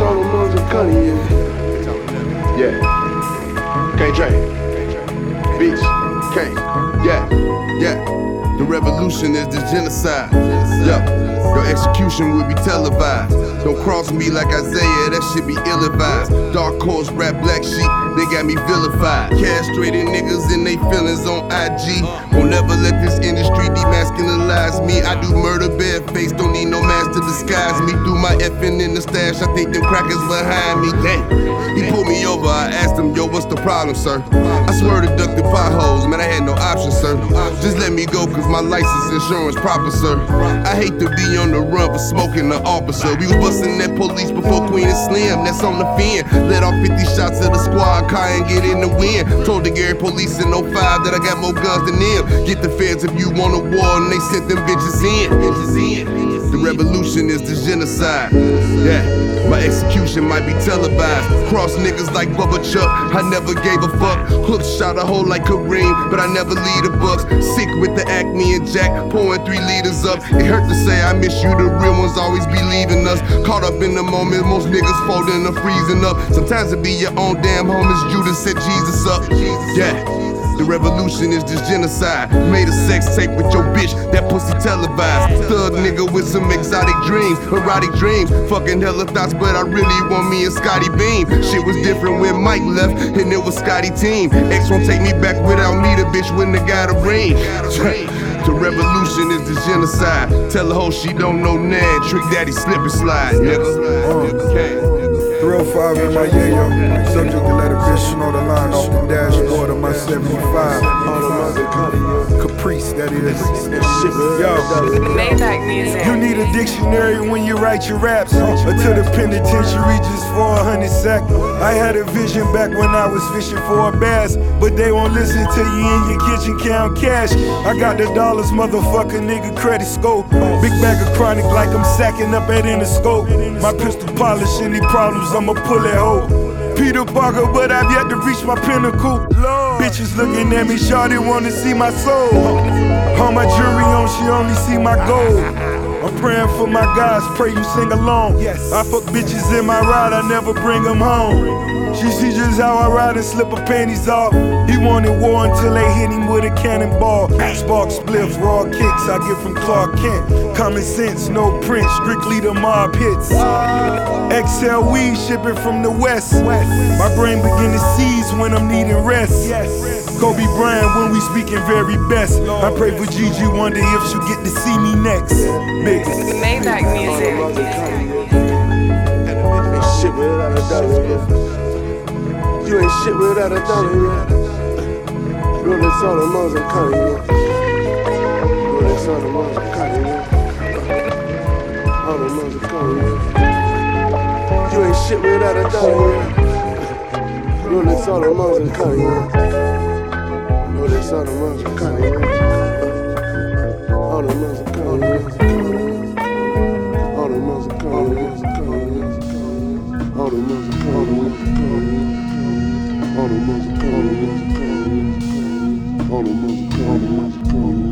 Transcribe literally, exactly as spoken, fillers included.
all the moms and cutting, yeah. Yeah. Can't drink. Beach. Can't. Yeah. Yeah, the revolution is the genocide. Yeah, your execution will be televised. Don't cross me like Isaiah, that shit be ill-advised. Dark horse, rap, black sheep, they got me vilified. Castrated niggas and they feelings on I G. Won't never let this industry demasculinize me. I do murder barefaced, don't need no mask to disguise me. Through my effing in the stash, I think them crackers behind me. Dang, he pulled me over, I asked him, yo, what's the problem, sir? I swear to duck the potholes, man, I had no option, sir. Just let me go, cause my license insurance proper, sir. I hate to be on the run for smoking the officer. We was busting that police before Queen and Slim, that's on the fin. Let off fifty shots of the squad car and get in the wind. Told the Gary police in oh five that I got more guns than them. Get the feds if you want a war, and they sent them bitches in. Bitches in. The revolution is the genocide. Yeah, my execution might be televised. Cross niggas like Bubba Chuck, I never gave a fuck. Hook shot a hole like Kareem, but I never lead the bucks. Sick with the acne and Jack, pouring three liters up. It hurt to say I miss you, the real ones always be leaving us. Caught up in the moment, most niggas folding or freezing up. Sometimes it be your own damn home, as Judas set Jesus up. Yeah. The revolution is this genocide. Made a sex tape with your bitch, that pussy televised. Thug nigga with some exotic dreams, erotic dreams. Fucking hella thoughts, but I really want me and Scotty Beam. Shit was different when Mike left, and it was Scotty team. X won't take me back without me, the bitch when the guy to ring. The revolution is the genocide. Tell a hoe she don't know Nan. Trick Daddy slip and slide, nigga. three oh five in my yayo. Subject to let a bitch know the line off the dashboard of my seventy-five. Caprice, that is. Yo, Maybach music. you need a dictionary when you write your raps. Or to the penitentiary just for a hundred sack. I had a vision back when I was fishing for a bass, but they won't listen to you in your kitchen count cash. I got the dollars, motherfucker, nigga, credit scope. Big bag of chronic like I'm sacking up at Interscope. My pistol polish, any problems, I'ma pull it hoe. Peter Parker, but I've yet to reach my pinnacle. Lord. Bitches looking at me, shawty wanna see my soul. All my jewelry on, she only see my gold. I'm praying for my guys, pray you sing along. Yes. I fuck bitches in my ride, I never bring them home. She see just how I ride and slip her panties off. He wanted war until they hit him with a cannonball. Spark spliffs, raw kicks I get from Clark Kent. Common sense, no print, strictly the mob hits. X L weed shipping from the west. My brain begin to seize when I'm needing rest. Kobe Bryant when we speaking very best. I pray for Gigi, wonder if she'll get to see me next. Big Maybach music. Shit without a dollar, yeah. You ain't shit without a dollar, yeah. Roll this all the moms and cutting, yeah. Roll this all the moms and cutting, yeah. All the moms and cutting, yeah. You ain't shit without a dollar, yeah. Roll this all the moms and cutting, yeah. Roll this all the moms and cutting, yeah. All the moms and cutting, yeah. All the moms and cutting, yeah. All the moms and cutting, yeah. All the music, all the music, all the music, all the music, all the music, all the music.